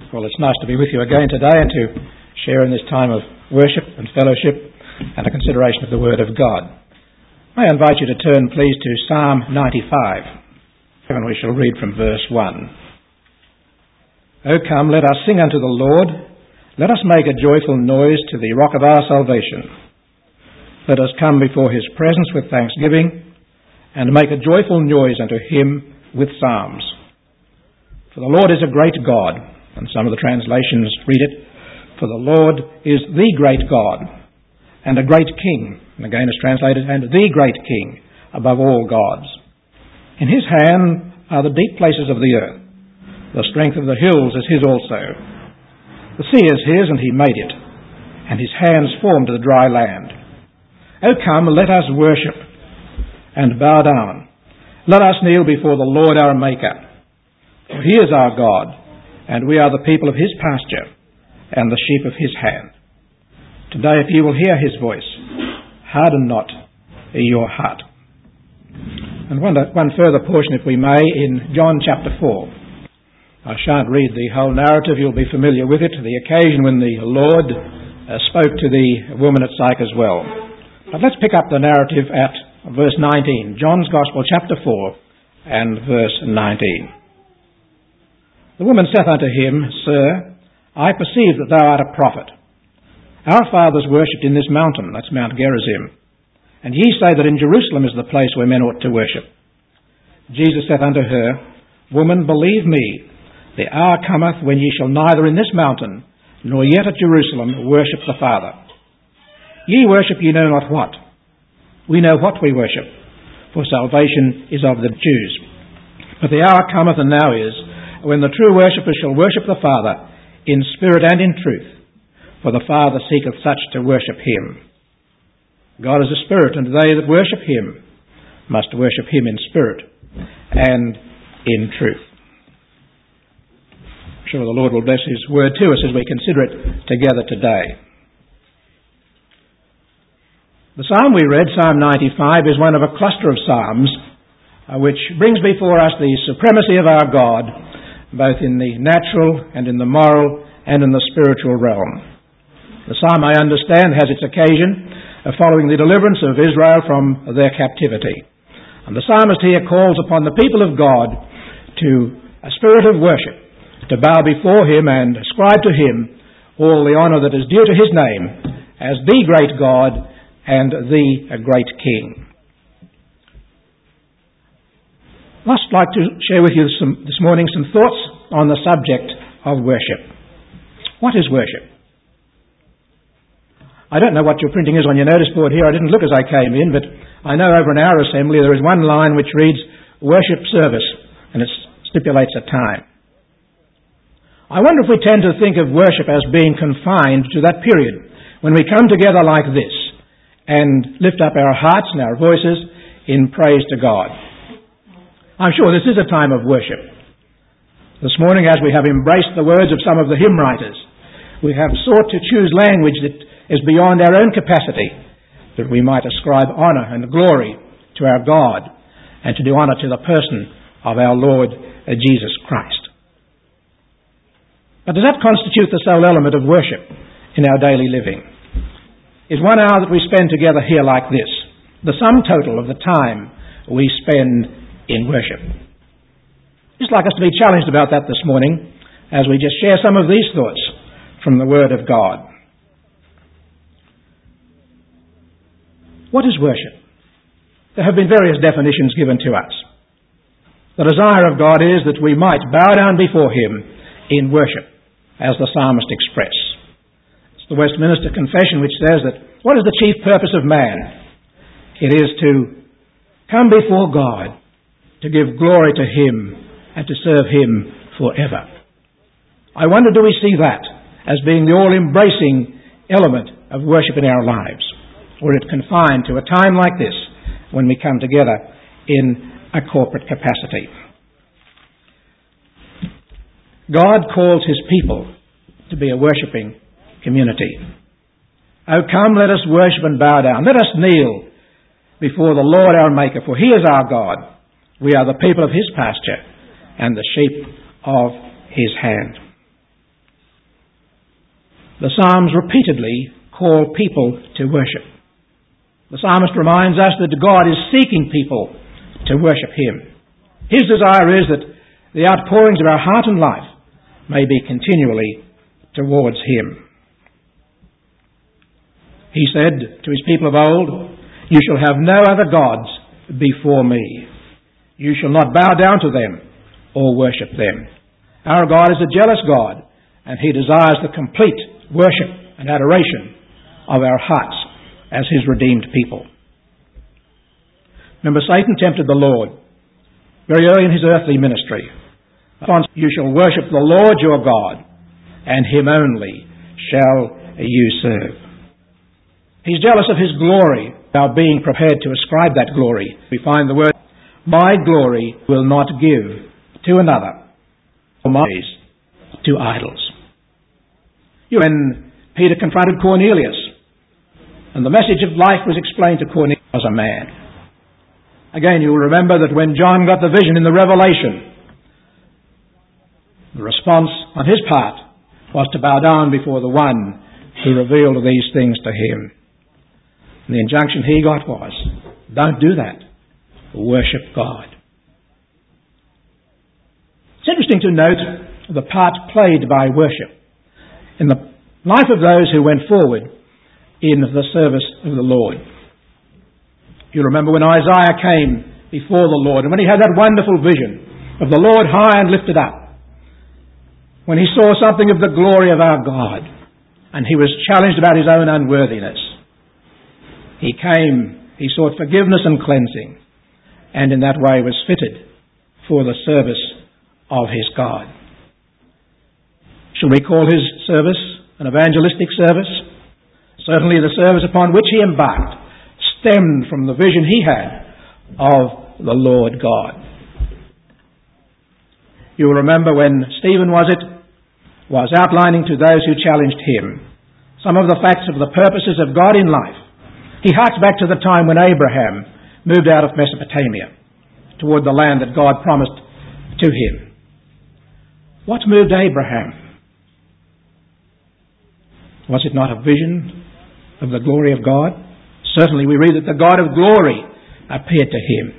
Well, it's nice to be with you again today and to share in this time of worship and fellowship and a consideration of the Word of God. May I invite you to turn, please, to Psalm 95, and we shall read from verse 1. O come, let us sing unto the Lord. Let us make a joyful noise to the rock of our salvation. Let us come before his presence with thanksgiving and make a joyful noise unto him with psalms. For the Lord is a great God, and some of the translations read it, for the Lord is the great God, and a great King, and again is translated, and the great King above all gods. In his hand are the deep places of the earth. The strength of the hills is his also. The sea is his, and he made it, and his hands formed the dry land. O come, let us worship and bow down. Let us kneel before the Lord our Maker. For he is our God, and we are the people of his pasture, and the sheep of his hand. Today, if you will hear his voice, harden not your heart. And one further portion, if we may, in John chapter 4. I shan't read the whole narrative, you'll be familiar with it, the occasion when the Lord spoke to the woman at Sychar as well. But let's pick up the narrative at verse 19, John's Gospel chapter 4 and verse 19. The woman saith unto him, Sir, I perceive that thou art a prophet. Our fathers worshipped in this mountain, that's Mount Gerizim, and ye say that in Jerusalem is the place where men ought to worship. Jesus saith unto her, Woman, believe me, the hour cometh when ye shall neither in this mountain, nor yet at Jerusalem, worship the Father. Ye worship ye know not what. We know what we worship, for salvation is of the Jews. But the hour cometh, and now is, when the true worshippers shall worship the Father in spirit and in truth, for the Father seeketh such to worship him. God is a spirit, and they that worship him must worship him in spirit and in truth. I'm sure the Lord will bless his word to us as we consider it together today. The psalm we read, Psalm 95, is one of a cluster of psalms which brings before us the supremacy of our God, both in the natural and in the moral and in the spiritual realm. The psalm, I understand, has its occasion following the deliverance of Israel from their captivity. And the psalmist here calls upon the people of God to a spirit of worship, to bow before him and ascribe to him all the honour that is due to his name as the great God and the great King. I'd just like to share with you this morning some thoughts on the subject of worship. What is worship? I don't know what your printing is on your notice board here. I didn't look as I came in, but I know over in our assembly there is one line which reads worship service, and it stipulates a time. I wonder if we tend to think of worship as being confined to that period when we come together like this and lift up our hearts and our voices in praise to God. I'm sure this is a time of worship. This morning, as we have embraced the words of some of the hymn writers, we have sought to choose language that is beyond our own capacity, that we might ascribe honour and glory to our God and to do honour to the person of our Lord Jesus Christ. But does that constitute the sole element of worship in our daily living? Is 1 hour that we spend together here like this the sum total of the time we spend in worship? Just like us to be challenged about that this morning as we just share some of these thoughts from the Word of God. What is worship? There have been various definitions given to us. The desire of God is that we might bow down before him in worship, as the psalmist expressed. It's the Westminster Confession which says that what is the chief purpose of man? It is to come before God, to give glory to him and to serve him forever. I wonder, do we see that as being the all-embracing element of worship in our lives? Or is it confined to a time like this when we come together in a corporate capacity? God calls his people to be a worshipping community. Oh, come, let us worship and bow down. Let us kneel before the Lord our Maker, for he is our God. We are the people of his pasture and the sheep of his hand. The Psalms repeatedly call people to worship. The psalmist reminds us that God is seeking people to worship Him. His desire is that the outpourings of our heart and life may be continually towards Him. He said to His people of old, "You shall have no other gods before me. You shall not bow down to them or worship them." Our God is a jealous God, and He desires the complete worship and adoration of our hearts as His redeemed people. Remember, Satan tempted the Lord very early in His earthly ministry. "You shall worship the Lord your God, and Him only shall you serve." He's jealous of His glory, our being prepared to ascribe that glory. We find the word, "My glory will not give to another, or my praise to idols." When Peter confronted Cornelius, and the message of life was explained to Cornelius as a man. Again, you'll remember that when John got the vision in the Revelation, the response on his part was to bow down before the one who revealed these things to him. And the injunction he got was, don't do that. Worship God. It's interesting to note the part played by worship in the life of those who went forward in the service of the Lord. You remember when Isaiah came before the Lord, and when he had that wonderful vision of the Lord high and lifted up, when he saw something of the glory of our God, and he was challenged about his own unworthiness, he came, he sought forgiveness and cleansing, and in that way was fitted for the service of his God. Shall we call his service an evangelistic service? Certainly the service upon which he embarked stemmed from the vision he had of the Lord God. You will remember when Stephen was outlining to those who challenged him some of the facts of the purposes of God in life. He harks back to the time when Abraham moved out of Mesopotamia toward the land that God promised to him. What moved Abraham? Was it not a vision of the glory of God? Certainly we read that the God of glory appeared to him.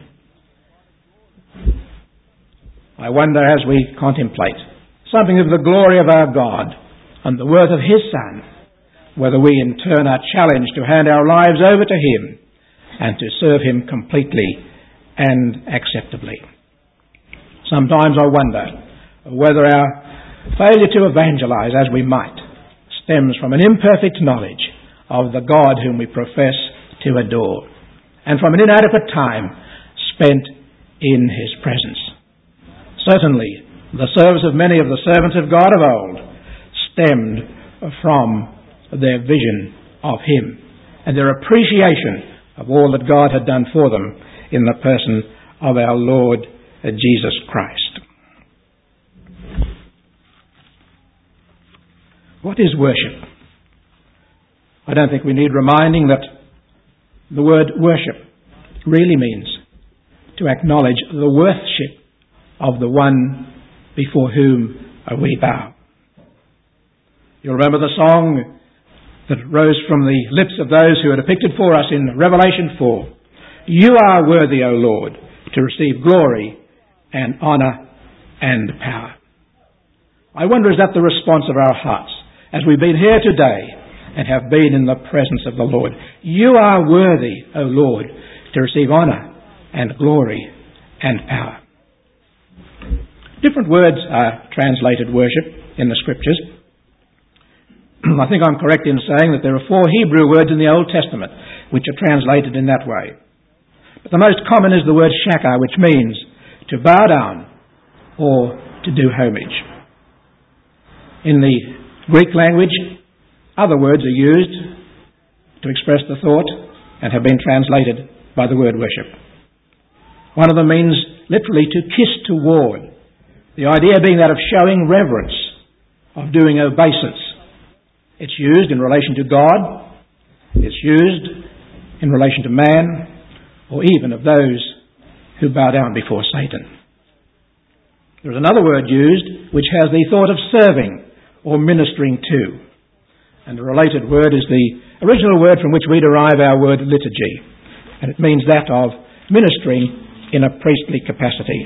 I wonder, as we contemplate something of the glory of our God and the worth of His Son, whether we in turn are challenged to hand our lives over to Him and to serve Him completely and acceptably. Sometimes I wonder whether our failure to evangelize as we might stems from an imperfect knowledge of the God whom we profess to adore, and from an inadequate time spent in His presence. Certainly, the service of many of the servants of God of old stemmed from their vision of Him and their appreciation of all that God had done for them in the person of our Lord Jesus Christ. What is worship? I don't think we need reminding that the word worship really means to acknowledge the worship of the one before whom we bow. You'll remember the song that rose from the lips of those who are depicted for us in Revelation 4. You are worthy, O Lord, to receive glory and honour and power. I wonder, is that the response of our hearts as we've been here today and have been in the presence of the Lord? You are worthy, O Lord, to receive honour and glory and power. Different words are translated worship in the Scriptures. I think I'm correct in saying that there are 4 Hebrew words in the Old Testament which are translated in that way. But the most common is the word shaka, which means to bow down or to do homage. In the Greek language, other words are used to express the thought and have been translated by the word worship. One of them means literally to kiss toward, the idea being that of showing reverence, of doing obeisance. It's used in relation to God, it's used in relation to man, or even of those who bow down before Satan. There is another word used which has the thought of serving or ministering to. And the related word is the original word from which we derive our word liturgy, and it means that of ministering in a priestly capacity.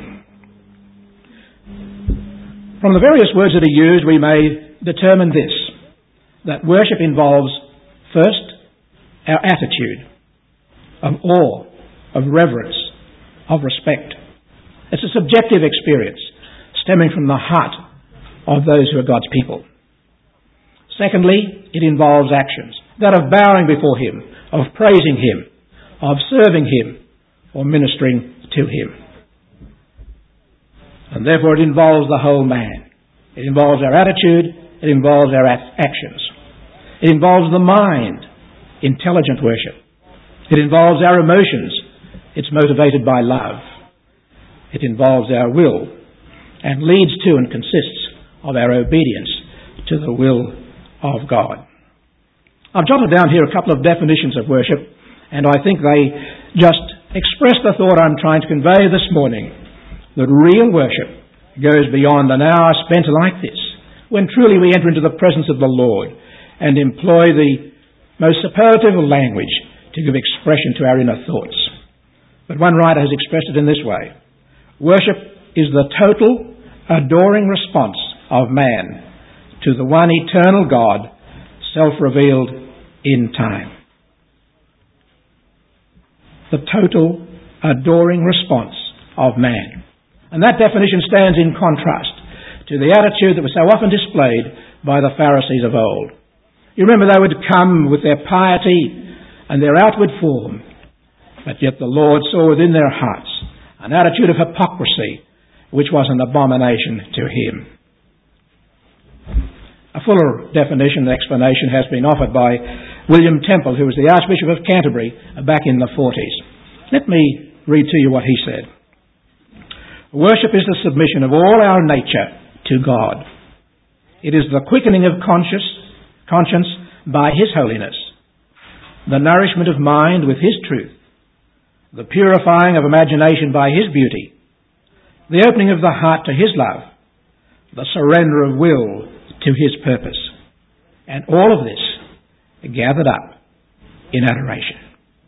From the various words that are used, we may determine this, that worship involves, first, our attitude of awe, of reverence, of respect. It's a subjective experience stemming from the heart of those who are God's people. Secondly, it involves actions, that of bowing before Him, of praising Him, of serving Him, or ministering to Him. And therefore it involves the whole man. It involves our attitude, it involves our actions. It involves the mind, intelligent worship. It involves our emotions, it's motivated by love. It involves our will and leads to and consists of our obedience to the will of God. I've jotted down here a couple of definitions of worship, and I think they just express the thought I'm trying to convey this morning, that real worship goes beyond an hour spent like this, when truly we enter into the presence of the Lord and employ the most superlative language to give expression to our inner thoughts. But one writer has expressed it in this way: worship is the total, adoring response of man to the one eternal God, self-revealed in time. The total, adoring response of man. And that definition stands in contrast to the attitude that was so often displayed by the Pharisees of old. You remember, they would come with their piety and their outward form, but yet the Lord saw within their hearts an attitude of hypocrisy which was an abomination to Him. A fuller definition and explanation has been offered by William Temple, who was the Archbishop of Canterbury back in the 40s. Let me read to you what he said. Worship is the submission of all our nature to God. It is the quickening of conscience by His holiness, the nourishment of mind with His truth, the purifying of imagination by His beauty, the opening of the heart to His love, the surrender of will to His purpose, and all of this gathered up in adoration.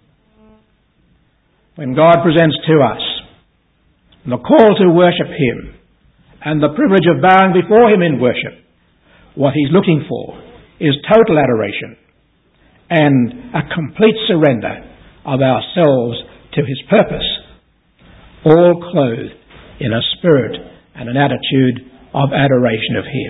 When God presents to us the call to worship Him and the privilege of bowing before Him in worship, what He's looking for is total adoration and a complete surrender of ourselves to His purpose, all clothed in a spirit and an attitude of adoration of Him.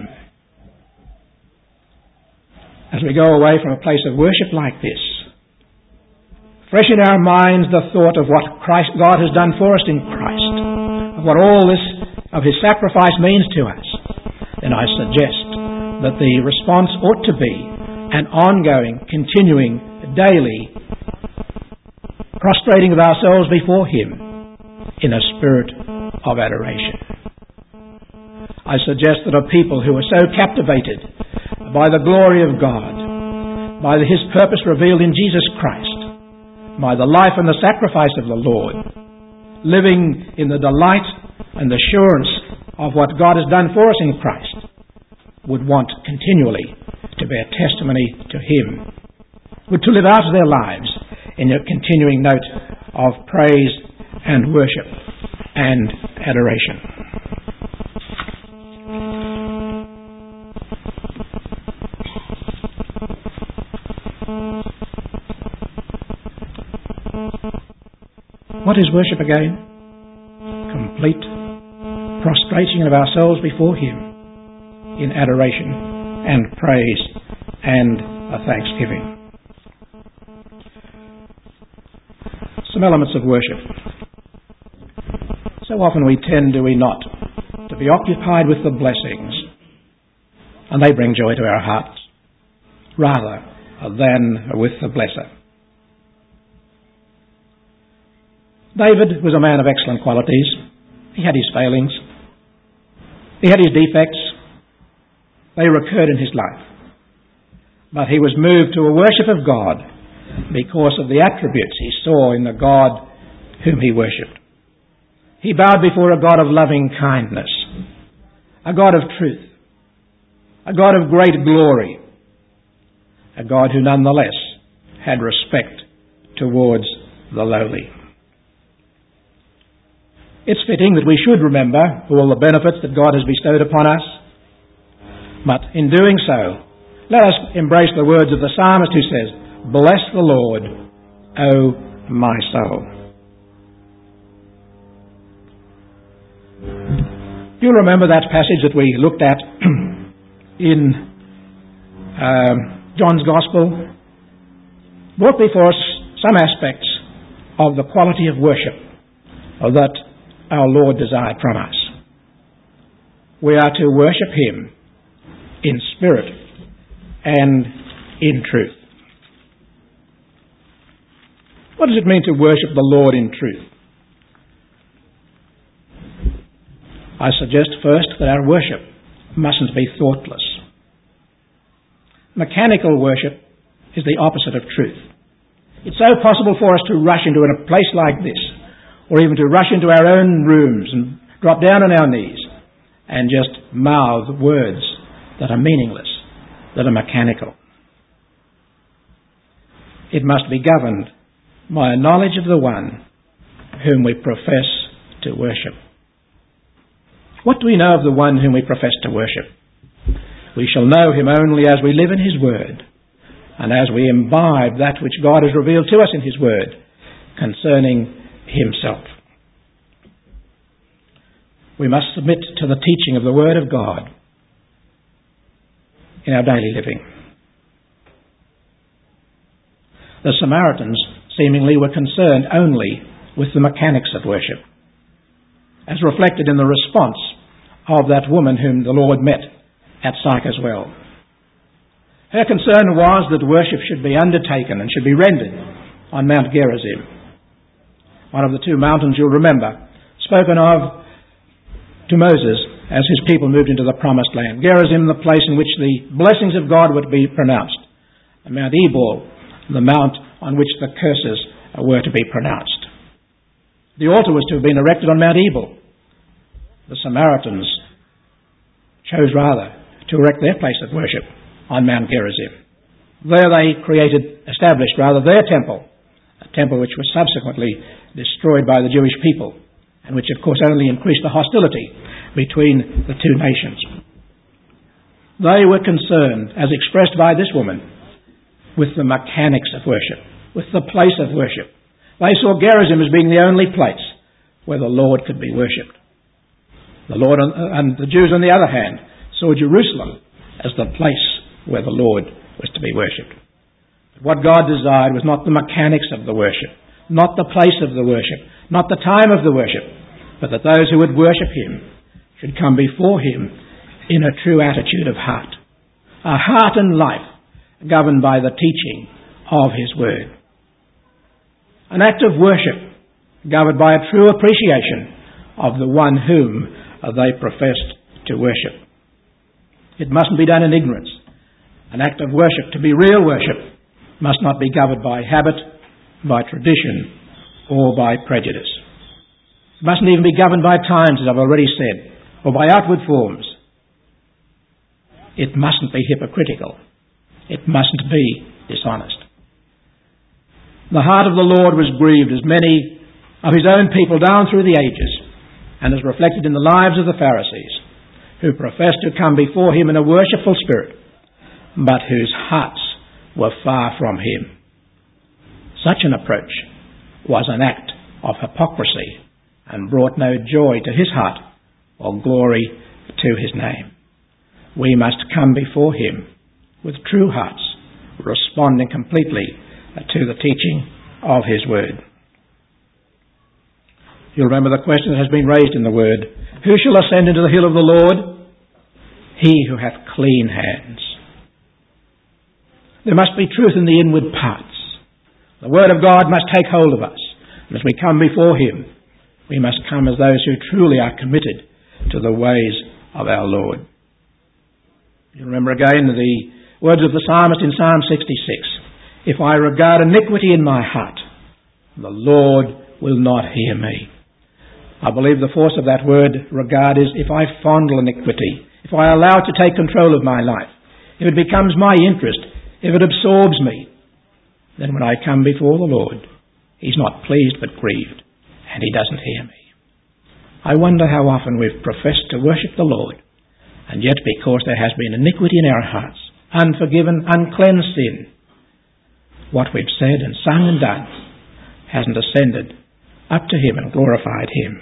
As we go away from a place of worship like this, fresh in our minds the thought of what God has done for us in Christ, of what all this of His sacrifice means to us, then I suggest that the response ought to be an ongoing, continuing, daily prostrating of ourselves before Him in a spirit of adoration. I suggest that a people who are so captivated by the glory of God, by His purpose revealed in Jesus Christ, by the life and the sacrifice of the Lord, living in the delight and the assurance of what God has done for us in Christ, would want continually to bear testimony to Him, would to live out their lives in a continuing note of praise and worship and adoration. What is worship again? Complete prostrating of ourselves before Him in adoration and praise and a thanksgiving. Some elements of worship. So often we tend, do we not, to be occupied with the blessings, and they bring joy to our hearts, rather than with the blesser. David was a man of excellent qualities. He had his failings. He had his defects. They recurred in his life. But he was moved to a worship of God because of the attributes he saw in the God whom he worshipped. He bowed before a God of loving kindness, a God of truth, a God of great glory, a God who nonetheless had respect towards the lowly. It's fitting that we should remember all the benefits that God has bestowed upon us, but in doing so, let us embrace the words of the psalmist who says, "Bless the Lord, O my soul." You'll remember that passage that we looked at in John's Gospel brought before us some aspects of the quality of worship that our Lord desired from us. We are to worship Him in spirit and in truth. What does it mean to worship the Lord in truth? I suggest first that our worship mustn't be thoughtless. Mechanical worship is the opposite of truth. It's so possible for us to rush into a place like this, or even to rush into our own rooms and drop down on our knees and just mouth words that are meaningless, that are mechanical. It must be governed by a knowledge of the one whom we profess to worship. What do we know of the one whom we profess to worship? We shall know Him only as we live in His Word, and as we imbibe that which God has revealed to us in His Word concerning Himself. We must submit to the teaching of the Word of God in our daily living. The Samaritans seemingly were concerned only with the mechanics of worship, as reflected in the response of that woman whom the Lord met at Sychar's well. Her concern was that worship should be undertaken and should be rendered on Mount Gerizim, one of the two mountains, you'll remember, spoken of to Moses as his people moved into the Promised Land. Gerizim, the place in which the blessings of God would be pronounced, and Mount Ebal, the mount on which the curses were to be pronounced. The altar was to have been erected on Mount Ebal. The Samaritans chose rather to erect their place of worship on Mount Gerizim. There they established their temple, a temple which was subsequently destroyed by the Jewish people, and which of course only increased the hostility between the two nations. They were concerned, as expressed by this woman, with the mechanics of worship, with the place of worship. They saw Gerizim as being the only place where the Lord could be worshipped. The Lord and the Jews, on the other hand, saw Jerusalem as the place where the Lord was to be worshipped. But what God desired was not the mechanics of the worship, not the place of the worship, not the time of the worship, but that those who would worship Him should come before Him in a true attitude of heart, a heart and life governed by the teaching of His Word. An act of worship governed by a true appreciation of the one whom they professed to worship. It mustn't be done in ignorance. An act of worship, to be real worship, must not be governed by habit, by tradition, or by prejudice. It mustn't even be governed by times, as I've already said, or by outward forms. It mustn't be hypocritical. It mustn't be dishonest. The heart of the Lord was grieved as many of His own people down through the ages, and is reflected in the lives of the Pharisees, who professed to come before Him in a worshipful spirit, but whose hearts were far from Him. Such an approach was an act of hypocrisy and brought no joy to His heart or glory to His name. We must come before Him with true hearts, responding completely to the teaching of His Word. You'll remember the question that has been raised in the Word. Who shall ascend into the hill of the Lord? He who hath clean hands. There must be truth in the inward parts. The Word of God must take hold of us. And as we come before Him, we must come as those who truly are committed to the ways of our Lord. You remember again the words of the psalmist in Psalm 66. If I regard iniquity in my heart, the Lord will not hear me. I believe the force of that word regard is if I fondle iniquity, if I allow it to take control of my life, if it becomes my interest if it absorbs me, then when I come before the Lord, He's not pleased but grieved, and He doesn't hear me. I wonder how often we've professed to worship the Lord, and yet because there has been iniquity in our hearts, unforgiven, uncleansed sin, what we've said and sung and done hasn't ascended up to Him and glorified Him.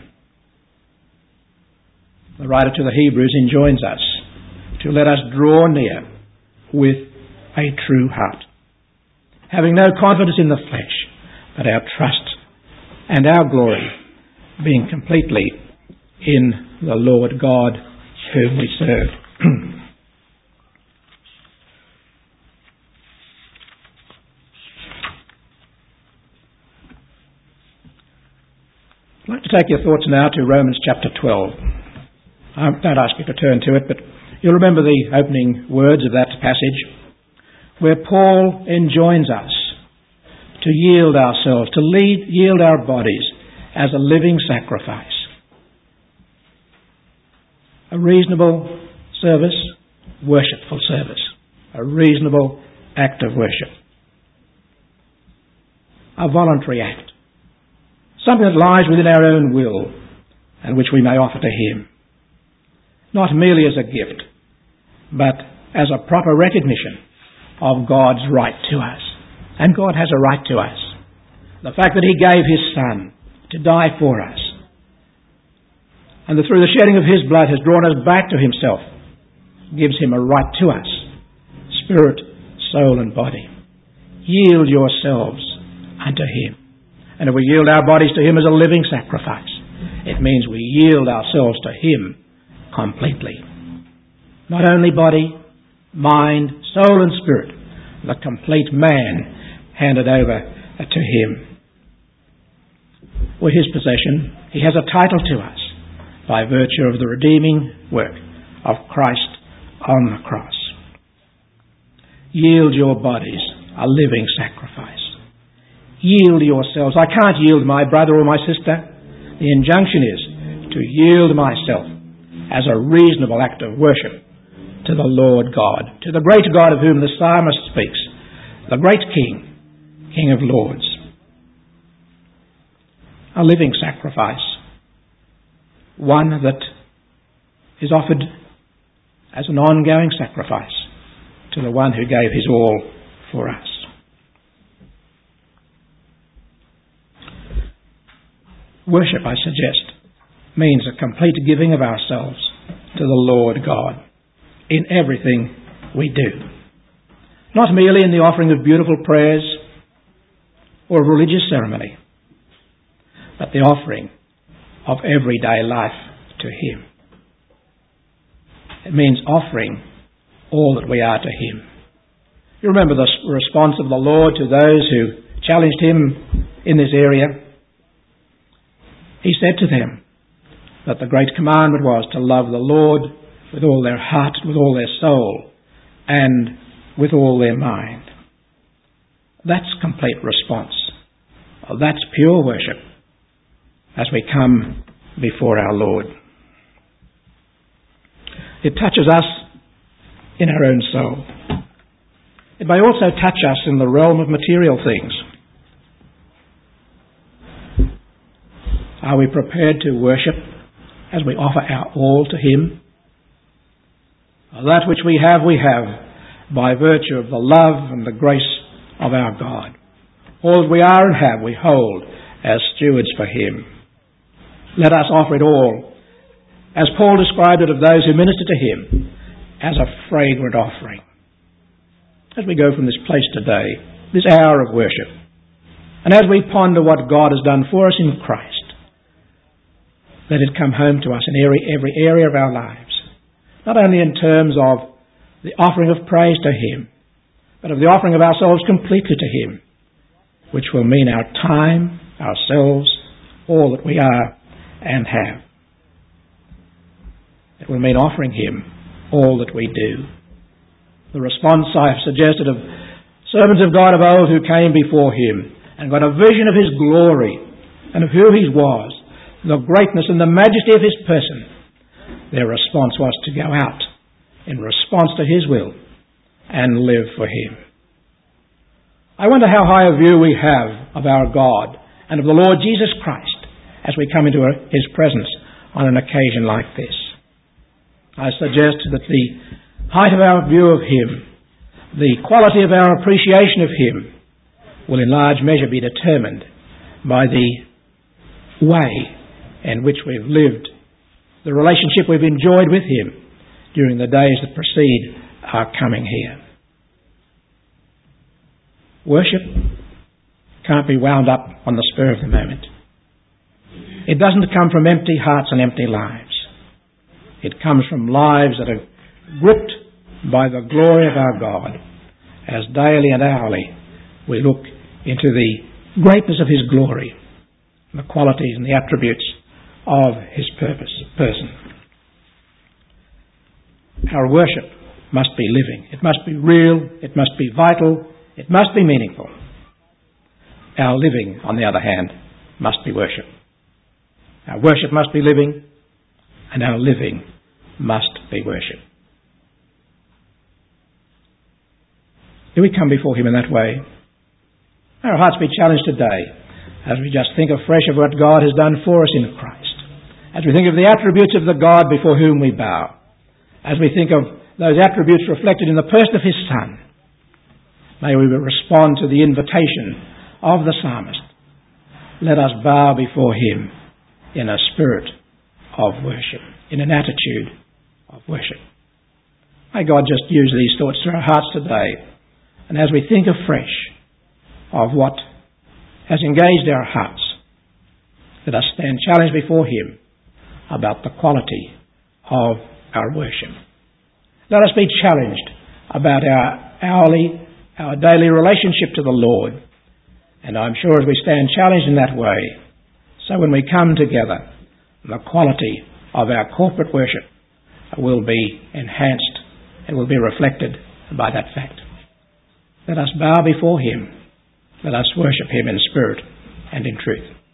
The writer to the Hebrews enjoins us to let us draw near with a true heart, having no confidence in the flesh, but our trust and our glory being completely in the Lord God whom we serve. I'd like to take your thoughts now to Romans chapter 12. I don't ask you to turn to it, but you'll remember the opening words of that passage where Paul enjoins us to yield ourselves, to yield our bodies as a living sacrifice. A reasonable service, worshipful service. A reasonable act of worship. A voluntary act. Something that lies within our own will and which we may offer to Him. Not merely as a gift, but as a proper recognition of God's right to us. And God has a right to us. The fact that He gave His Son to die for us, and that through the shedding of His blood has drawn us back to Himself, gives Him a right to us, spirit, soul and body. Yield yourselves unto Him. And if we yield our bodies to Him as a living sacrifice, it means we yield ourselves to Him completely. Not only body, mind, soul and spirit, the complete man handed over to Him. We're His possession. He has a title to us by virtue of the redeeming work of Christ on the cross. Yield your bodies a living sacrifice. Yield yourselves. I can't yield my brother or my sister. The injunction is to yield myself as a reasonable act of worship to the Lord God, to the great God of whom the psalmist speaks, the great King, King of Lords. A living sacrifice, one that is offered as an ongoing sacrifice to the one who gave His all for us. Worship, I suggest, means a complete giving of ourselves to the Lord God in everything we do. Not merely in the offering of beautiful prayers or religious ceremony, but the offering of everyday life to Him. It means offering all that we are to Him. You remember the response of the Lord to those who challenged Him in this area? He said to them that the great commandment was to love the Lord with all their heart, with all their soul, and with all their mind. That's complete response. That's pure worship as we come before our Lord. It touches us in our own soul. It may also touch us in the realm of material things. Are we prepared to worship as we offer our all to Him? That which we have by virtue of the love and the grace of our God. All that we are and have we hold as stewards for Him. Let us offer it all, as Paul described it of those who minister to Him, as a fragrant offering. As we go from this place today, this hour of worship, and as we ponder what God has done for us in Christ, let it come home to us in every area of our lives. Not only in terms of the offering of praise to Him, but of the offering of ourselves completely to Him, which will mean our time, ourselves, all that we are and have. It will mean offering Him all that we do. The response I have suggested of servants of God of old who came before Him and got a vision of His glory and of who He was, the greatness and the majesty of His person, their response was to go out in response to His will and live for Him. I wonder how high a view we have of our God and of the Lord Jesus Christ as we come into His presence on an occasion like this. I suggest that the height of our view of Him, the quality of our appreciation of Him, will in large measure be determined by the way in which we've lived, the relationship we've enjoyed with Him during the days that precede our coming here. Worship can't be wound up on the spur of the moment. It doesn't come from empty hearts and empty lives. It comes from lives that are gripped by the glory of our God as daily and hourly we look into the greatness of His glory, the qualities and the attributes of His person. Our worship must be living. It must be real. It must be vital. It must be meaningful. Our living, on the other hand, must be worship. Our worship must be living, and our living must be worship. Do we come before Him in that way? May our hearts be challenged today as we just think afresh of what God has done for us in Christ, as we think of the attributes of the God before whom we bow, as we think of those attributes reflected in the person of His Son. May we respond to the invitation of the psalmist. Let us bow before Him in a spirit of worship, in an attitude of worship. May God just use these thoughts to our hearts today. And as we think afresh of what has engaged our hearts, let us stand challenged before Him about the quality of our worship. Let us be challenged about our daily relationship to the Lord. And I'm sure as we stand challenged in that way, so when we come together, the quality of our corporate worship will be enhanced and will be reflected by that fact. Let us bow before Him. Let us worship Him in spirit and in truth.